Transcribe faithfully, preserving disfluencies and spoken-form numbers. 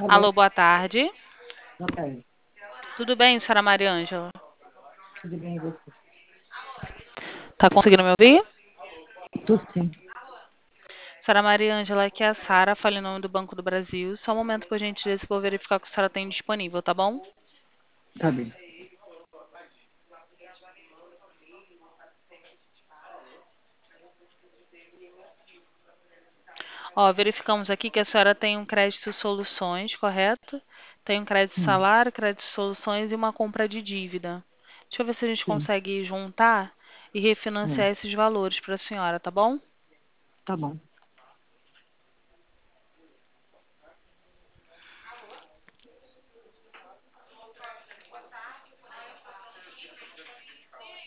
Alô, Alô, boa tarde. boa tarde. Tudo bem, senhora Mariângela? Tudo bem, e você? Tá conseguindo me ouvir? Tudo sim. Senhora Mariângela, aqui é a Sara, fala em nome do Banco do Brasil. Só um momento, por gentileza, que eu vou verificar o que a senhora tem disponível, tá bom? Tá bem. Ó, verificamos aqui que a senhora tem um crédito soluções, correto? Tem um crédito Sim, salário, crédito soluções e uma compra de dívida. Deixa eu ver se a gente sim. consegue juntar e refinanciar É, esses valores para a senhora, tá bom? tá bom.